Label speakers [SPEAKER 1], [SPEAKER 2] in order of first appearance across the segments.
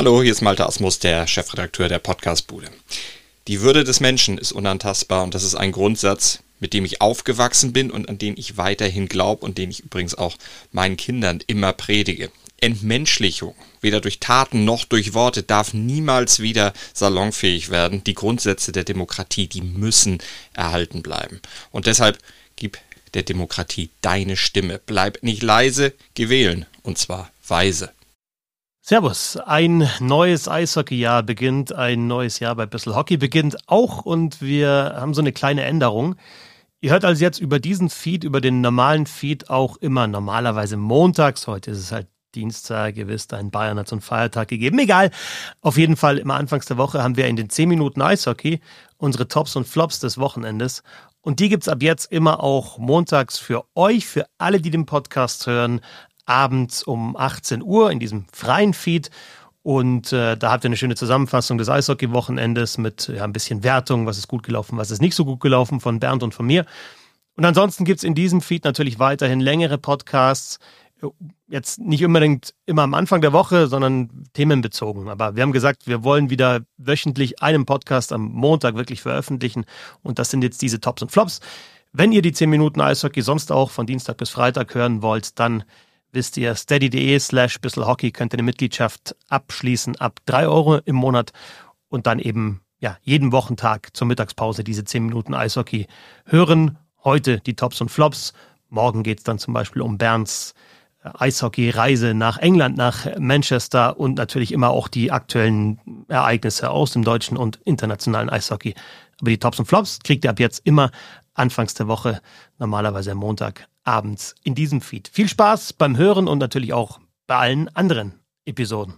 [SPEAKER 1] Hallo, hier ist Malte Asmus, der Chefredakteur der Podcastbude. Die Würde des Menschen ist unantastbar und das ist ein Grundsatz, mit dem ich aufgewachsen bin und an den ich weiterhin glaube und den ich übrigens auch meinen Kindern immer predige. Entmenschlichung, weder durch Taten noch durch Worte, darf niemals wieder salonfähig werden. Die Grundsätze der Demokratie, die müssen erhalten bleiben. Und deshalb gib der Demokratie deine Stimme. Bleib nicht leise, geh wählen. Und zwar weise.
[SPEAKER 2] Servus, ein neues Eishockeyjahr beginnt, ein neues Jahr bei Bissl Hockey beginnt auch und wir haben so eine kleine Änderung. Ihr hört also jetzt über diesen Feed, über den normalen Feed auch immer normalerweise montags, heute ist es halt Dienstag, ihr wisst, in Bayern hat es einen Feiertag gegeben, egal. Auf jeden Fall immer anfangs der Woche haben wir in den 10 Minuten Eishockey unsere Tops und Flops des Wochenendes und die gibt's ab jetzt immer auch montags für euch, für alle, die den Podcast hören, abends um 18 Uhr in diesem freien Feed und da habt ihr eine schöne Zusammenfassung des Eishockey-Wochenendes mit ein bisschen Wertung, was ist gut gelaufen, was ist nicht so gut gelaufen von Bernd und von mir. Und ansonsten gibt's in diesem Feed natürlich weiterhin längere Podcasts, jetzt nicht unbedingt immer am Anfang der Woche, sondern themenbezogen. Aber wir haben gesagt, wir wollen wieder wöchentlich einen Podcast am Montag wirklich veröffentlichen und das sind jetzt diese Tops und Flops. Wenn ihr die 10 Minuten Eishockey sonst auch von Dienstag bis Freitag hören wollt, dann wisst ihr, steady.de/bisselhockey könnt ihr eine Mitgliedschaft abschließen ab 3 Euro im Monat und dann eben jeden Wochentag zur Mittagspause diese 10 Minuten Eishockey hören. Heute die Tops und Flops. Morgen geht es dann zum Beispiel um Bernds Eishockey-Reise nach England, nach Manchester und natürlich immer auch die aktuellen Ereignisse aus dem deutschen und internationalen Eishockey. Aber die Tops und Flops kriegt ihr ab jetzt immer anfangs der Woche, normalerweise am Montag abends in diesem Feed. Viel Spaß beim Hören und natürlich auch bei allen anderen Episoden.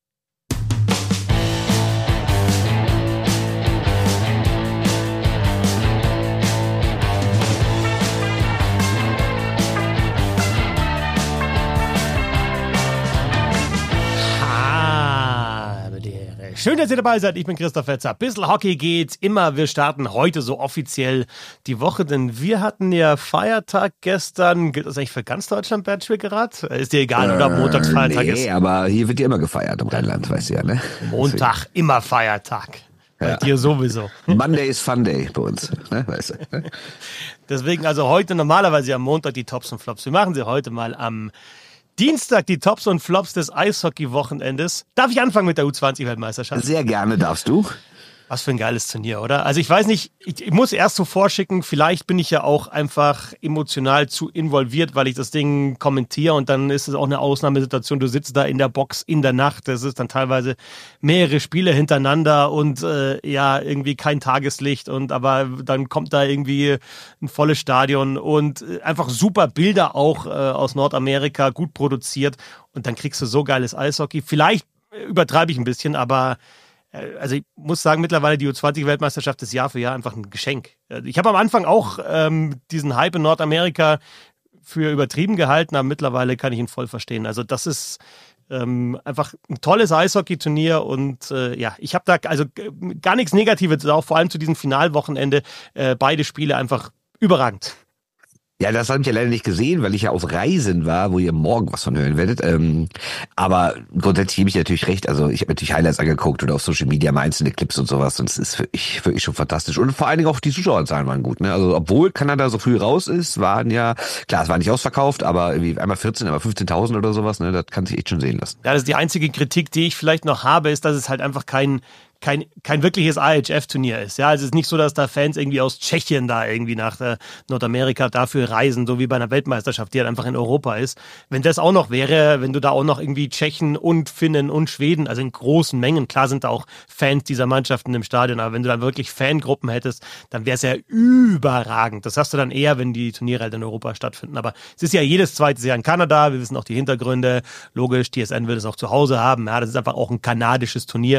[SPEAKER 2] Schön, dass ihr dabei seid. Ich bin Christoph Fetzer. Bissl Hockey geht immer. Wir starten heute so offiziell die Woche, denn wir hatten ja Feiertag gestern. Gilt das eigentlich für ganz Deutschland, Bert Schwickerath? Ist dir egal, oder ob Montagsfeiertag ist?
[SPEAKER 3] Nee, aber hier wird ja immer gefeiert im Rheinland, weißt du ja, ne?
[SPEAKER 2] Montag, immer Feiertag. Bei dir sowieso.
[SPEAKER 3] Monday is Fun Day bei uns, ne? Weißt du?
[SPEAKER 2] Deswegen also heute normalerweise am Montag die Tops und Flops. Wir machen sie heute mal am Dienstag die Tops und Flops des Eishockey-Wochenendes. Darf ich anfangen mit der U20-Weltmeisterschaft?
[SPEAKER 3] Sehr gerne darfst du.
[SPEAKER 2] Was für ein geiles Turnier, oder? Also ich weiß nicht, ich muss erst so vorschicken, vielleicht bin ich ja auch einfach emotional zu involviert, weil ich das Ding kommentiere und dann ist es auch eine Ausnahmesituation. Du sitzt da in der Box in der Nacht, das ist dann teilweise mehrere Spiele hintereinander und irgendwie kein Tageslicht aber dann kommt da irgendwie ein volles Stadion und einfach super Bilder auch aus Nordamerika, gut produziert und dann kriegst du so geiles Eishockey. Vielleicht übertreibe ich ein bisschen, aber also ich muss sagen, mittlerweile die U20-Weltmeisterschaft ist Jahr für Jahr einfach ein Geschenk. Ich habe am Anfang auch diesen Hype in Nordamerika für übertrieben gehalten, aber mittlerweile kann ich ihn voll verstehen. Also das ist einfach ein tolles Eishockey-Turnier und ich habe da also gar nichts Negatives, auch vor allem zu diesem Finalwochenende. Beide Spiele einfach überragend.
[SPEAKER 3] Ja, das habe ich ja leider nicht gesehen, weil ich ja auf Reisen war, wo ihr morgen was von hören werdet. Aber grundsätzlich gebe ich natürlich recht. Also ich habe natürlich Highlights angeguckt oder auf Social Media mal einzelne Clips und sowas. Und es ist wirklich schon fantastisch. Und vor allen Dingen auch die Zuschauerzahlen waren gut. Ne? Also obwohl Kanada so früh raus ist, waren ja, klar, es war nicht ausverkauft, aber irgendwie einmal 14, einmal 15.000 oder sowas. Ne? Das kann sich echt schon sehen lassen.
[SPEAKER 2] Ja, das ist die einzige Kritik, die ich vielleicht noch habe, ist, dass es halt einfach kein wirkliches IHF-Turnier ist. Ja, also es ist nicht so, dass da Fans irgendwie aus Tschechien da irgendwie nach Nordamerika dafür reisen, so wie bei einer Weltmeisterschaft, die halt einfach in Europa ist. Wenn das auch noch wäre, wenn du da auch noch irgendwie Tschechen und Finnen und Schweden, also in großen Mengen, klar sind da auch Fans dieser Mannschaften im Stadion, aber wenn du da wirklich Fangruppen hättest, dann wäre es ja überragend. Das hast du dann eher, wenn die Turniere halt in Europa stattfinden. Aber es ist ja jedes zweite Jahr in Kanada, wir wissen auch die Hintergründe. Logisch, TSN will es auch zu Hause haben. Ja, das ist einfach auch ein kanadisches Turnier.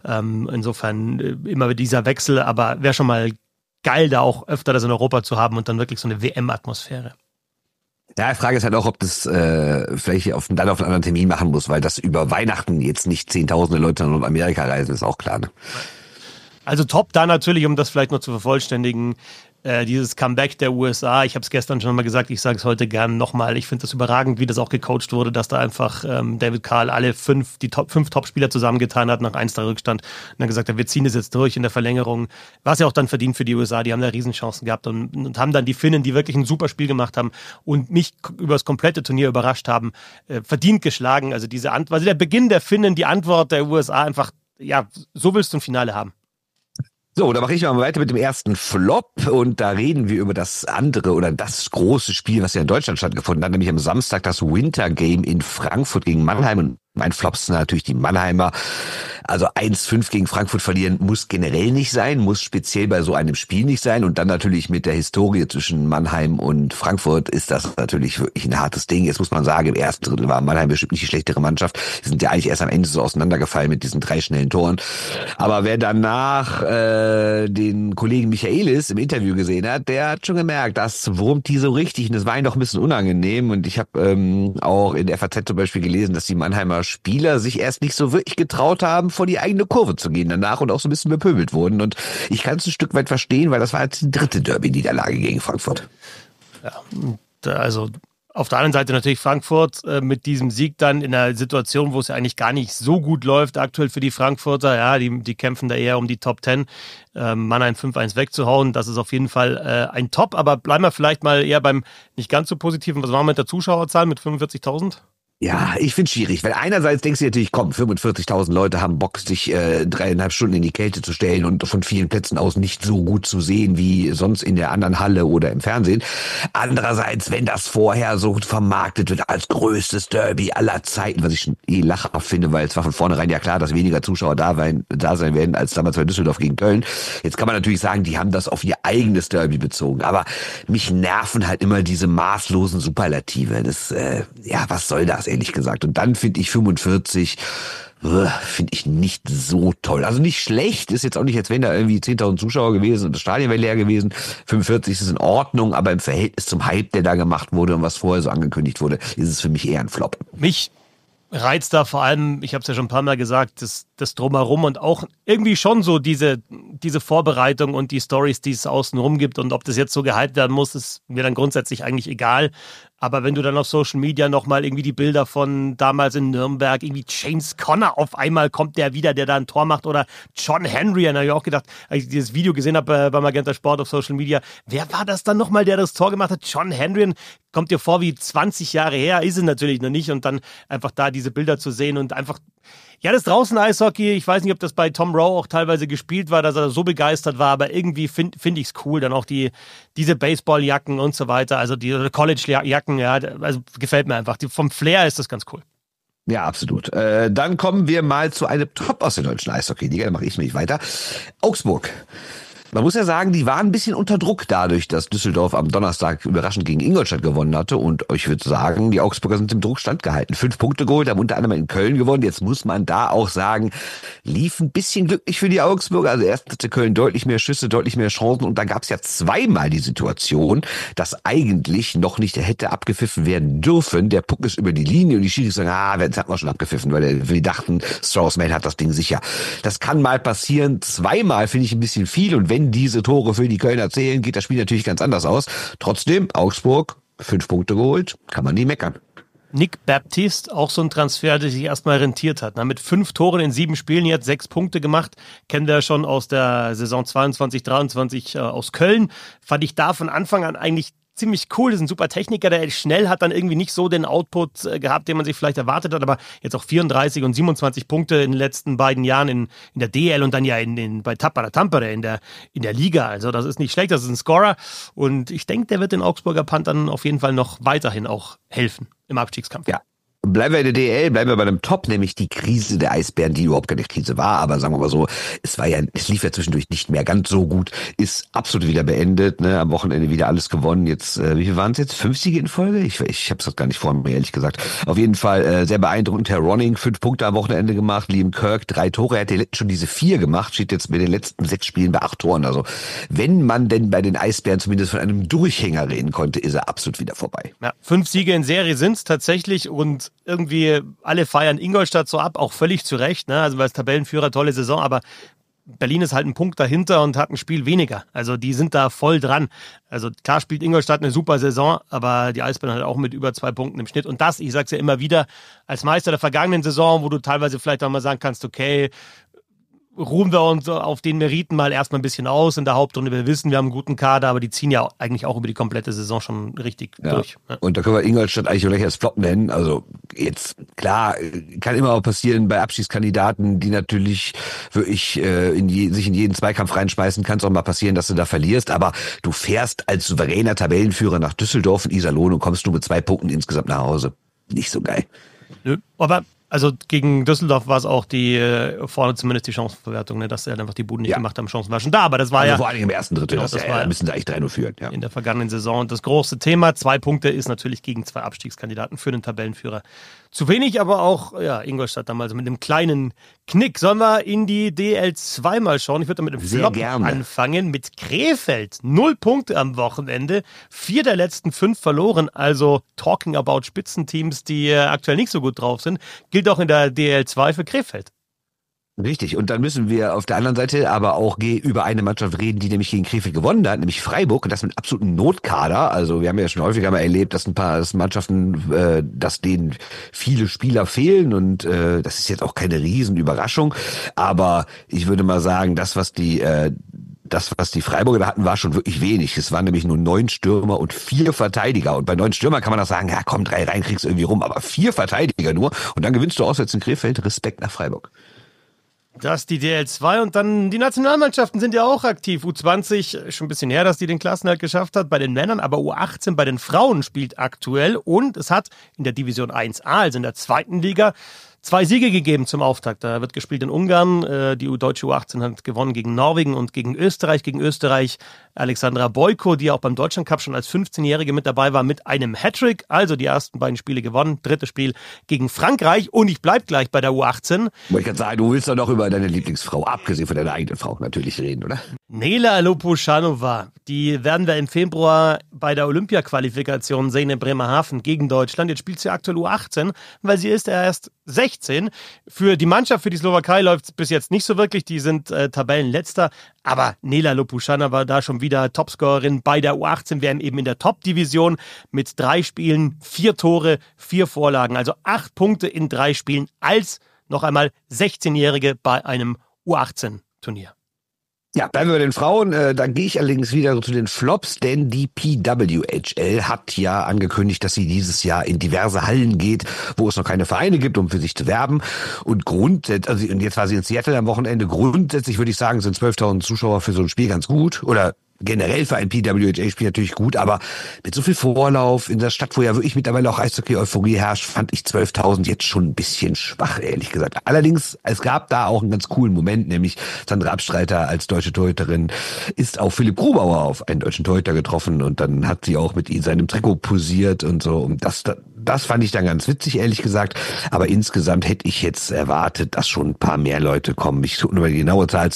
[SPEAKER 2] Insofern immer dieser Wechsel, aber wäre schon mal geil, da auch öfter das in Europa zu haben und dann wirklich so eine WM-Atmosphäre.
[SPEAKER 3] Ja, die Frage ist halt auch, ob das vielleicht dann auf einen anderen Termin machen muss, weil das über Weihnachten jetzt nicht zehntausende Leute nach Nordamerika reisen, ist auch klar. Ne?
[SPEAKER 2] Also top da natürlich, um das vielleicht noch zu vervollständigen, dieses Comeback der USA. Ich habe es gestern schon mal gesagt, ich sage es heute gerne nochmal. Ich finde das überragend, wie das auch gecoacht wurde, dass da einfach David Carl alle fünf Top-Spieler zusammengetan hat nach 1 Rückstand und dann gesagt hat, wir ziehen es jetzt durch in der Verlängerung. War es ja auch dann verdient für die USA. Die haben da Riesenchancen gehabt und haben dann die Finnen, die wirklich ein super Spiel gemacht haben und mich über das komplette Turnier überrascht haben, verdient geschlagen. Also der Beginn der Finnen, die Antwort der USA einfach, ja, so willst du ein Finale haben.
[SPEAKER 3] So, da mache ich mal weiter mit dem ersten Flop und da reden wir über das andere oder das große Spiel, was ja in Deutschland stattgefunden hat, nämlich am Samstag das Winter Game in Frankfurt gegen Mannheim. Und mein Flop sind natürlich die Mannheimer. Also 1-5 gegen Frankfurt verlieren muss generell nicht sein, muss speziell bei so einem Spiel nicht sein. Und dann natürlich mit der Historie zwischen Mannheim und Frankfurt ist das natürlich wirklich ein hartes Ding. Jetzt muss man sagen, im ersten Drittel war Mannheim bestimmt nicht die schlechtere Mannschaft. Die sind ja eigentlich erst am Ende so auseinandergefallen mit diesen 3 schnellen Toren. Aber wer danach den Kollegen Michaelis im Interview gesehen hat, der hat schon gemerkt, das wurmt die so richtig. Und das war ihm doch ein bisschen unangenehm. Und ich habe auch in der FAZ zum Beispiel gelesen, dass die Mannheimer Spieler sich erst nicht so wirklich getraut haben, vor die eigene Kurve zu gehen danach und auch so ein bisschen bepöbelt wurden. Und ich kann es ein Stück weit verstehen, weil das war jetzt die 3. Derby-Niederlage gegen Frankfurt.
[SPEAKER 2] Ja, also auf der anderen Seite natürlich Frankfurt mit diesem Sieg dann in einer Situation, wo es ja eigentlich gar nicht so gut läuft aktuell für die Frankfurter. Ja, die kämpfen da eher um die Top 10. Mannheim 5-1 wegzuhauen, das ist auf jeden Fall ein Top. Aber bleiben wir vielleicht mal eher beim nicht ganz so positiven. Was waren wir mit der Zuschauerzahl mit 45.000?
[SPEAKER 3] Ja, ich find's schwierig, weil einerseits denkst du natürlich, komm, 45.000 Leute haben Bock, sich 3,5 Stunden in die Kälte zu stellen und von vielen Plätzen aus nicht so gut zu sehen wie sonst in der anderen Halle oder im Fernsehen. Andererseits, wenn das vorher so vermarktet wird als größtes Derby aller Zeiten, was ich schon lachhaft finde, weil es war von vornherein ja klar, dass weniger Zuschauer da sein werden als damals bei Düsseldorf gegen Köln. Jetzt kann man natürlich sagen, die haben das auf ihr eigenes Derby bezogen, aber mich nerven halt immer diese maßlosen Superlative. Das, was soll das? Ehrlich gesagt. Und dann finde ich 45, finde ich nicht so toll. Also nicht schlecht, ist jetzt auch nicht, als wenn da irgendwie 10.000 Zuschauer gewesen und das Stadion wäre leer gewesen. 45 ist in Ordnung, aber im Verhältnis zum Hype, der da gemacht wurde und was vorher so angekündigt wurde, ist es für mich eher ein Flop.
[SPEAKER 2] Mich reizt da vor allem, ich habe es ja schon ein paar Mal gesagt, das Drumherum und auch irgendwie schon so diese Vorbereitung und die Storys, die es außenrum gibt und ob das jetzt so gehypt werden muss, ist mir dann grundsätzlich eigentlich egal. Aber wenn du dann auf Social Media nochmal irgendwie die Bilder von damals in Nürnberg, irgendwie James Conner auf einmal kommt der wieder, der da ein Tor macht oder John Henry, dann habe ich auch gedacht, als ich dieses Video gesehen habe bei Magenta Sport auf Social Media, wer war das dann nochmal, der das Tor gemacht hat? John Henry, kommt dir vor wie 20 Jahre her, ist es natürlich noch nicht und dann einfach da diese Bilder zu sehen und einfach, ja, das Draußen-Eishockey, ich weiß nicht, ob das bei Tom Rowe auch teilweise gespielt war, dass er so begeistert war, aber irgendwie find ich es cool. Dann auch diese Baseballjacken und so weiter, also die College-Jacken, ja, also gefällt mir einfach. Vom Flair ist das ganz cool.
[SPEAKER 3] Ja, absolut. Dann kommen wir mal zu einem Top aus der deutschen Eishockey-Liga, da mache ich mich weiter. Augsburg. Man muss ja sagen, die waren ein bisschen unter Druck dadurch, dass Düsseldorf am Donnerstag überraschend gegen Ingolstadt gewonnen hatte. Und ich würde sagen, die Augsburger sind dem Druck standgehalten. 5 Punkte geholt, haben unter anderem in Köln gewonnen. Jetzt muss man da auch sagen, lief ein bisschen glücklich für die Augsburger. Also erst hatte Köln deutlich mehr Schüsse, deutlich mehr Chancen. Und da gab es ja zweimal die Situation, dass eigentlich noch nicht hätte abgepfiffen werden dürfen. Der Puck ist über die Linie und die Schiris sagen, jetzt hat man schon abgepfiffen, weil wir dachten, Strauss-Mann hat das Ding sicher. Das kann mal passieren. Zweimal finde ich ein bisschen viel. Und wenn diese Tore für die Kölner zählen, geht das Spiel natürlich ganz anders aus. Trotzdem, Augsburg, 5 Punkte geholt, kann man nie meckern.
[SPEAKER 2] Nick Baptiste, auch so ein Transfer, der sich erstmal rentiert hat. Mit 5 Toren in 7 Spielen, jetzt 6 Punkte gemacht. Kennen wir schon aus der Saison 22/23 aus Köln. Fand ich da von Anfang an eigentlich ziemlich cool, das ist ein super Techniker, der schnell hat dann irgendwie nicht so den Output gehabt, den man sich vielleicht erwartet hat, aber jetzt auch 34 und 27 Punkte in den letzten beiden Jahren in der DL und dann ja bei Tappara Tampere in der Liga. Also das ist nicht schlecht, das ist ein Scorer und ich denke, der wird den Augsburger Panthern auf jeden Fall noch weiterhin auch helfen im Abstiegskampf.
[SPEAKER 3] Ja. Bleiben wir in der DL, bleiben wir bei einem Top, nämlich die Krise der Eisbären, die überhaupt keine Krise war, aber sagen wir mal so, es lief ja zwischendurch nicht mehr ganz so gut, ist absolut wieder beendet, ne, am Wochenende wieder alles gewonnen, jetzt, wie viel waren es jetzt? 5 Siege in Folge? Ich habe es gar nicht vor mir, ehrlich gesagt. Auf jeden Fall sehr beeindruckend, Herr Ronning, 5 Punkte am Wochenende gemacht, Liam Kirk, 3 Tore, er hat schon diese 4 gemacht, steht jetzt mit den letzten 6 Spielen bei 8 Toren, also wenn man denn bei den Eisbären zumindest von einem Durchhänger reden konnte, ist er absolut wieder vorbei.
[SPEAKER 2] Ja, 5 Siege in Serie sind es tatsächlich und irgendwie alle feiern Ingolstadt so ab, auch völlig zu Recht, ne? Also als Tabellenführer tolle Saison, aber Berlin ist halt ein Punkt dahinter und hat ein Spiel weniger. Also die sind da voll dran. Also klar spielt Ingolstadt eine super Saison, aber die Eisbären halt auch mit über 2 Punkten im Schnitt. Und das, ich sag's ja immer wieder, als Meister der vergangenen Saison, wo du teilweise vielleicht auch mal sagen kannst, okay, ruhen wir uns auf den Meriten mal erstmal ein bisschen aus in der Hauptrunde. Wir wissen, wir haben einen guten Kader, aber die ziehen ja eigentlich auch über die komplette Saison schon richtig durch. Ja.
[SPEAKER 3] Und da können wir Ingolstadt eigentlich gleich als Flop nennen. Also jetzt, klar, kann immer auch passieren bei Abstiegskandidaten, die natürlich wirklich sich in jeden Zweikampf reinschmeißen. Kann es auch mal passieren, dass du da verlierst. Aber du fährst als souveräner Tabellenführer nach Düsseldorf und Iserlohn und kommst nur mit 2 Punkten insgesamt nach Hause. Nicht so geil.
[SPEAKER 2] Nö, aber also gegen Düsseldorf war es auch vorne zumindest die Chancenverwertung, ne, dass sie halt einfach die Buden nicht gemacht haben. Chancen war schon da, aber das war
[SPEAKER 3] also vor allem im ersten Drittel,
[SPEAKER 2] genau,
[SPEAKER 3] da müssen sie eigentlich 3-0 führen. Ja.
[SPEAKER 2] In der vergangenen Saison. Und das große Thema, 2 Punkte, ist natürlich gegen 2 Abstiegskandidaten für den Tabellenführer zu wenig, aber auch Ingolstadt damals mit einem kleinen Knick. Sollen wir in die DL2 mal schauen? Ich würde mit einem Flop anfangen. Mit Krefeld. 0 Punkte am Wochenende. 4 der letzten 5 verloren. Also talking about Spitzenteams, die aktuell nicht so gut drauf sind. Gilt auch in der DL2 für Krefeld.
[SPEAKER 3] Richtig, und dann müssen wir auf der anderen Seite aber auch über eine Mannschaft reden, die nämlich gegen Krefeld gewonnen hat, nämlich Freiburg, und das mit absolutem Notkader. Also wir haben ja schon häufiger mal erlebt, dass ein paar Mannschaften, dass denen viele Spieler fehlen, und das ist jetzt auch keine Riesenüberraschung, aber ich würde mal sagen, das, was die Freiburger da hatten, war schon wirklich wenig. Es waren nämlich nur 9 Stürmer und 4 Verteidiger. Und bei 9 Stürmern kann man auch sagen, ja komm, 3 rein, kriegst du irgendwie rum, aber 4 Verteidiger nur, und dann gewinnst du auswärts in Krefeld. Respekt nach Freiburg.
[SPEAKER 2] Das die DL2, und dann die Nationalmannschaften sind ja auch aktiv. U20 schon ein bisschen her, dass die den Klassenerhalt geschafft hat bei den Männern, aber U18 bei den Frauen spielt aktuell, und es hat in der Division 1A, also in der 2. Liga, 2 Siege gegeben zum Auftakt. Da wird gespielt in Ungarn. Die deutsche U18 hat gewonnen gegen Norwegen und gegen Österreich. Gegen Österreich Alexandra Boyko, die auch beim Deutschlandcup schon als 15-Jährige mit dabei war, mit einem Hattrick. Also die ersten beiden Spiele gewonnen. 3. Spiel gegen Frankreich. Und ich bleib gleich bei der U18.
[SPEAKER 3] Wollte ich gerade sagen, du willst doch noch über deine Lieblingsfrau, abgesehen von deiner eigenen Frau, natürlich reden, oder?
[SPEAKER 2] Nela Lopuschanova. Die werden wir im Februar bei der Olympia-Qualifikation sehen in Bremerhaven gegen Deutschland. Jetzt spielt sie aktuell U18, weil sie ist erst 16. Für die Mannschaft, für die Slowakei läuft es bis jetzt nicht so wirklich. Die sind Tabellenletzter. Aber Nela Lopuschanova da schon wieder Topscorerin bei der U18. Wir eben in der Top-Division mit 3 Spielen, 4 Tore, 4 Vorlagen. Also 8 Punkte in 3 Spielen als noch einmal 16-Jährige bei einem U18-Turnier.
[SPEAKER 3] Ja, bleiben wir bei den Frauen. Dann gehe ich allerdings wieder zu den Flops, denn die PWHL hat ja angekündigt, dass sie dieses Jahr in diverse Hallen geht, wo es noch keine Vereine gibt, um für sich zu werben. Und und jetzt war sie in Seattle am Wochenende. Grundsätzlich würde ich sagen, sind 12.000 Zuschauer für so ein Spiel ganz gut, oder generell für ein PWHL-Spiel natürlich gut, aber mit so viel Vorlauf in der Stadt, wo ja wirklich mittlerweile auch Eishockey-Euphorie herrscht, fand ich 12.000 jetzt schon ein bisschen schwach, ehrlich gesagt. Allerdings, es gab da auch einen ganz coolen Moment, nämlich Sandra Abstreiter als deutsche Torhüterin ist auf Philipp Grubauer, auf einen deutschen Torhüter, getroffen, und dann hat sie auch mit ihm seinem Trikot posiert und so. Und das fand ich dann ganz witzig, ehrlich gesagt. Aber insgesamt hätte ich jetzt erwartet, dass schon ein paar mehr Leute kommen. Ich gucke nur die genaue Zahl,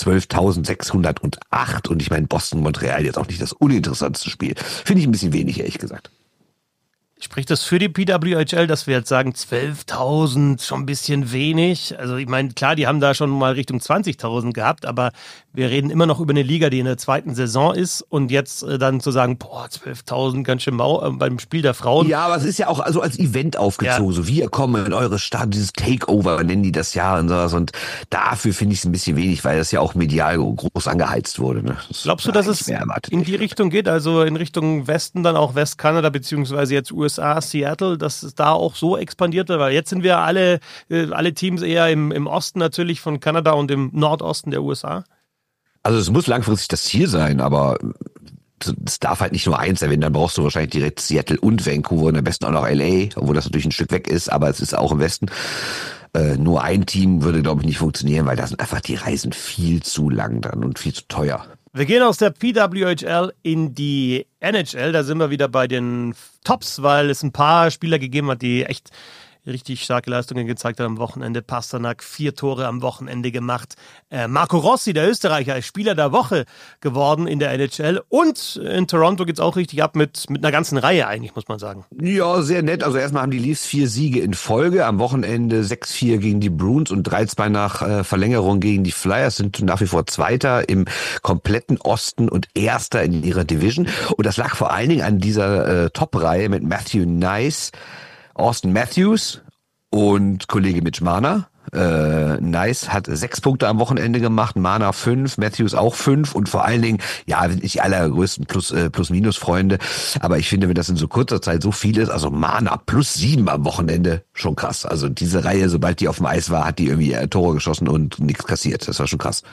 [SPEAKER 3] 12.608. Und ich meine, Boston-Montreal jetzt auch nicht das uninteressanteste Spiel. Finde ich ein bisschen wenig, ehrlich gesagt.
[SPEAKER 2] Spricht das für die PWHL, dass wir jetzt sagen, 12.000 schon ein bisschen wenig? Also ich meine, klar, die haben da schon mal Richtung 20.000 gehabt, aber wir reden immer noch über eine Liga, die in der 2. Saison ist, und jetzt dann zu sagen, 12.000, ganz schön mau beim Spiel der Frauen.
[SPEAKER 3] Ja, aber es ist ja auch also als Event aufgezogen, so wir kommen in eure Stadt, dieses Takeover nennen die das ja und sowas, und dafür finde ich es ein bisschen wenig, weil das ja auch medial groß angeheizt wurde. Ne?
[SPEAKER 2] Glaubst du, dass es in die Richtung geht, also in Richtung Westen, dann auch Westkanada, beziehungsweise jetzt USA, Seattle, dass es da auch so expandiert wird? Weil jetzt sind wir alle Teams eher im Osten natürlich von Kanada und im Nordosten der USA.
[SPEAKER 3] Also es muss langfristig das Ziel sein, aber es darf halt nicht nur eins sein, dann brauchst du wahrscheinlich direkt Seattle und Vancouver und am besten auch noch LA, obwohl das natürlich ein Stück weg ist, aber es ist auch im Westen. Nur ein Team würde, glaube ich, nicht funktionieren, weil da sind einfach die Reisen viel zu lang dann und viel zu teuer.
[SPEAKER 2] Wir gehen aus der PWHL in die NHL, da sind wir wieder bei den Tops, weil es ein paar Spieler gegeben hat, die echt richtig starke Leistungen gezeigt hat am Wochenende. Pasternak 4 Tore am Wochenende gemacht. Marco Rossi, der Österreicher, ist Spieler der Woche geworden in der NHL. Und in Toronto geht's auch richtig ab mit einer ganzen Reihe eigentlich, muss man sagen.
[SPEAKER 3] Ja, sehr nett. Also erstmal haben die Leafs 4 Siege in Folge. Am Wochenende 6-4 gegen die Bruins und 3-2 nach Verlängerung gegen die Flyers, sind nach wie vor Zweiter im kompletten Osten und Erster in ihrer Division. Und das lag vor allen Dingen an dieser Top-Reihe mit Matthew Nice, Austin Matthews und Kollege Mitch Marner. Nice hat 6 Punkte am Wochenende gemacht, Marner 5, Matthews auch 5 und vor allen Dingen, ja, nicht die allergrößten Plus-Minus-Freunde, aber ich finde, wenn das in so kurzer Zeit so viel ist, also Marner +7 am Wochenende, schon krass. Also diese Reihe, sobald die auf dem Eis war, hat die irgendwie Tore geschossen und nichts kassiert. Das war schon krass.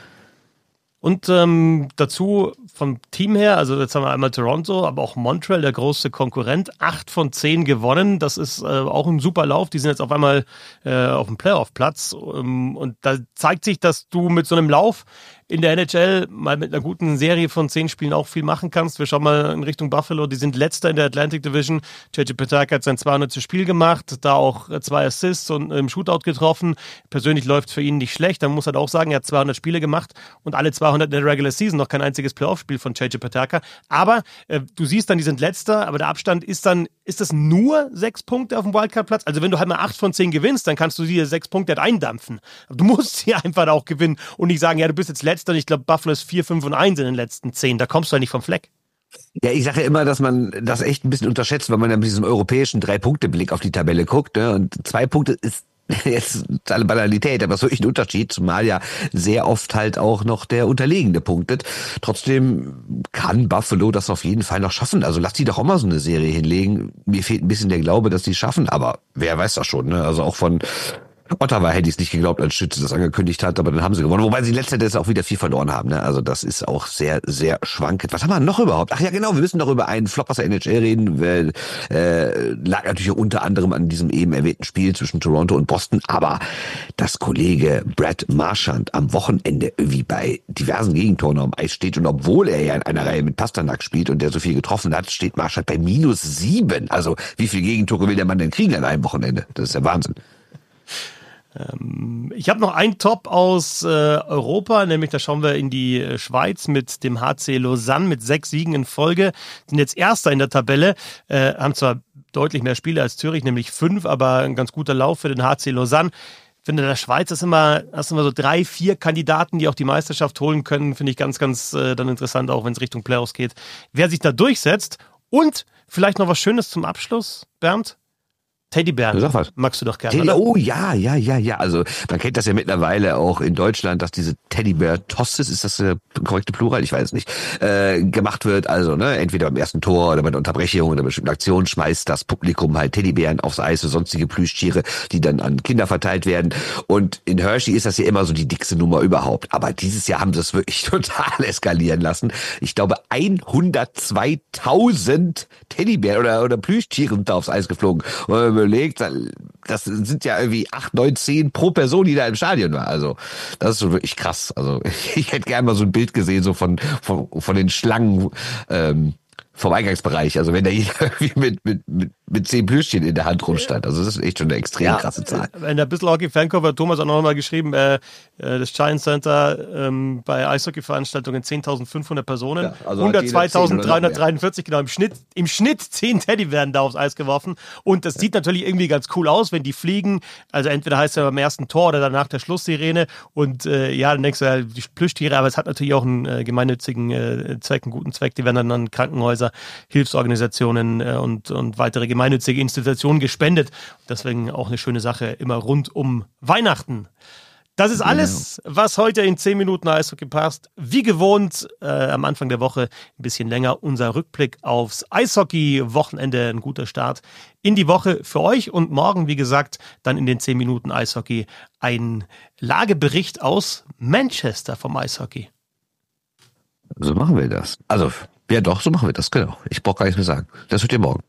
[SPEAKER 2] Und dazu vom Team her, also jetzt haben wir einmal Toronto, aber auch Montreal, der große Konkurrent, 8 von 10 gewonnen. Das ist auch ein super Lauf. Die sind jetzt auf einmal auf dem Playoff-Platz. Und da zeigt sich, dass du mit so einem Lauf in der NHL mal mit einer guten Serie von 10 Spielen auch viel machen kannst. Wir schauen mal in Richtung Buffalo. Die sind Letzter in der Atlantic Division. JJ Peterka hat sein 200. Spiel gemacht, da auch 2 Assists und im Shootout getroffen. Persönlich läuft es für ihn nicht schlecht. Man muss halt auch sagen, er hat 200 Spiele gemacht und alle 200 in der Regular Season. Noch kein einziges Playoff-Spiel von JJ Peterka. Aber du siehst dann, die sind Letzter, aber der Abstand ist das nur 6 Punkte auf dem Wildcard-Platz? Also wenn du halt mal 8 von 10 gewinnst, dann kannst du diese 6 Punkte halt eindampfen. Aber du musst sie einfach auch gewinnen und nicht sagen, ja, du bist jetzt Letzter und ich glaube, Buffalo ist 4, 5 und 1 in den letzten 10. Da kommst du halt nicht vom Fleck.
[SPEAKER 3] Ja, ich sage ja immer, dass man das echt ein bisschen unterschätzt, wenn man dann mit diesem europäischen 3-Punkte-Blick auf die Tabelle guckt. Ne? Und 2 Punkte ist jetzt alle Banalität, aber es ist wirklich ein Unterschied, zumal ja sehr oft halt auch noch der Unterlegene punktet. Trotzdem kann Buffalo das auf jeden Fall noch schaffen. Also lass die doch auch mal so eine Serie hinlegen. Mir fehlt ein bisschen der Glaube, dass die es schaffen, aber wer weiß das schon. Ne? Also auch von Ottawa hätte ich es nicht geglaubt, als Schütze das angekündigt hat, aber dann haben sie gewonnen. Wobei sie in letzter Zeit auch wieder viel verloren haben. Ne? Also das ist auch sehr, sehr schwankend. Was haben wir noch überhaupt? Ach ja, genau, wir müssen noch über einen Flop aus der NHL reden. Weil, lag natürlich unter anderem an diesem eben erwähnten Spiel zwischen Toronto und Boston. Aber dass Kollege Brad Marchand am Wochenende irgendwie bei diversen Gegentoren am Eis steht und obwohl er ja in einer Reihe mit Pasternak spielt und der so viel getroffen hat, steht Marchand bei -7. Also wie viele Gegentore will der Mann denn kriegen an einem Wochenende? Das ist ja Wahnsinn.
[SPEAKER 2] Ich habe noch einen Top aus Europa, nämlich da schauen wir in die Schweiz mit dem HC Lausanne mit 6 Siegen in Folge. Sind jetzt Erster in der Tabelle, haben zwar deutlich mehr Spiele als Zürich, nämlich 5, aber ein ganz guter Lauf für den HC Lausanne. Ich finde, in der Schweiz hast du immer so 3, 4 Kandidaten, die auch die Meisterschaft holen können. Finde ich ganz, ganz dann interessant, auch wenn es Richtung Playoffs geht. Wer sich da durchsetzt und vielleicht noch was Schönes zum Abschluss, Bernd? Teddybären, magst du doch gerne, oder?
[SPEAKER 3] Oh ja. Also man kennt das ja mittlerweile auch in Deutschland, dass diese Teddybär-Tosses, ist das der korrekte Plural? Ich weiß es nicht, gemacht wird. Also ne, entweder beim ersten Tor oder bei der Unterbrechung oder bei bestimmten Aktionen schmeißt das Publikum halt Teddybären aufs Eis und sonstige Plüschtiere, die dann an Kinder verteilt werden. Und in Hershey ist das ja immer so die dickste Nummer überhaupt. Aber dieses Jahr haben sie es wirklich total eskalieren lassen. Ich glaube 102.000 Teddybären oder Plüschtiere sind da aufs Eis geflogen. Überlegt, das sind ja irgendwie 8, 9, 10 pro Person, die da im Stadion war. Also das ist schon wirklich krass. Also ich hätte gerne mal so ein Bild gesehen, so von den Schlangen vom Eingangsbereich. Also wenn da jeder irgendwie mit 10 Plüschchen in der Hand rumstand. Also das ist echt schon eine extrem krasse Zahl.
[SPEAKER 2] In der Bissl Hockey Fankurve hat Thomas auch noch mal geschrieben, das Giant Center bei Eishockey-Veranstaltungen 10.500 Personen, ja, also 102.343, genau, im Schnitt 10 Teddybären da aufs Eis geworfen. Und das sieht natürlich irgendwie ganz cool aus, wenn die fliegen. Also entweder heißt es ja beim ersten Tor oder danach der Schlusssirene. Und dann denkst du ja, die Plüschtiere, aber es hat natürlich auch einen gemeinnützigen Zweck, einen guten Zweck. Die werden dann an Krankenhäuser, Hilfsorganisationen und weitere gemeinnützige Institutionen gespendet. Deswegen auch eine schöne Sache, immer rund um Weihnachten. Das ist alles, was heute in 10 Minuten Eishockey passt. Wie gewohnt, am Anfang der Woche ein bisschen länger unser Rückblick aufs Eishockey-Wochenende. Ein guter Start in die Woche für euch. Und morgen, wie gesagt, dann in den 10 Minuten Eishockey ein Lagebericht aus Manchester vom Eishockey.
[SPEAKER 3] So machen wir das. Also, ja doch, so machen wir das, genau. Ich brauche gar nichts mehr sagen. Das hört ihr morgen.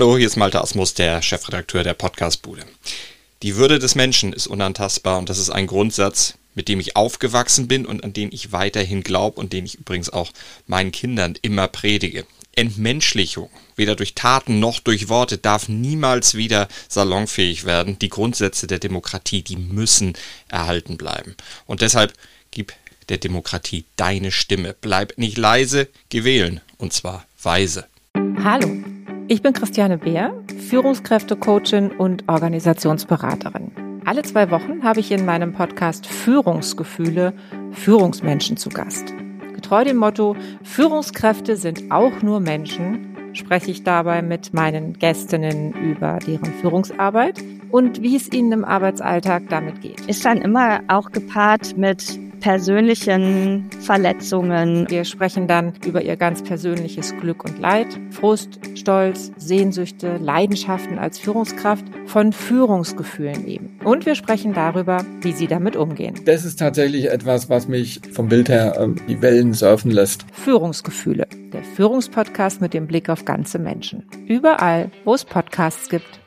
[SPEAKER 1] Hallo, hier ist Malte Asmus, der Chefredakteur der Podcastbude. Die Würde des Menschen ist unantastbar und das ist ein Grundsatz, mit dem ich aufgewachsen bin und an den ich weiterhin glaube und den ich übrigens auch meinen Kindern immer predige. Entmenschlichung, weder durch Taten noch durch Worte, darf niemals wieder salonfähig werden. Die Grundsätze der Demokratie, die müssen erhalten bleiben. Und deshalb gib der Demokratie deine Stimme. Bleib nicht leise, geh wählen. Und zwar weise.
[SPEAKER 4] Hallo, ich bin Christiane Beer, Führungskräftecoachin und Organisationsberaterin. Alle 2 Wochen habe ich in meinem Podcast Führungsgefühle Führungsmenschen zu Gast. Getreu dem Motto, Führungskräfte sind auch nur Menschen, spreche ich dabei mit meinen Gästinnen über deren Führungsarbeit und wie es ihnen im Arbeitsalltag damit geht.
[SPEAKER 5] Ist dann immer auch gepaart mit persönlichen Verletzungen.
[SPEAKER 4] Wir sprechen dann über ihr ganz persönliches Glück und Leid, Frust, Stolz, Sehnsüchte, Leidenschaften als Führungskraft, von Führungsgefühlen eben. Und wir sprechen darüber, wie sie damit umgehen.
[SPEAKER 6] Das ist tatsächlich etwas, was mich vom Bild her die Wellen surfen lässt.
[SPEAKER 4] Führungsgefühle, der Führungspodcast mit dem Blick auf ganze Menschen. Überall, wo es Podcasts gibt.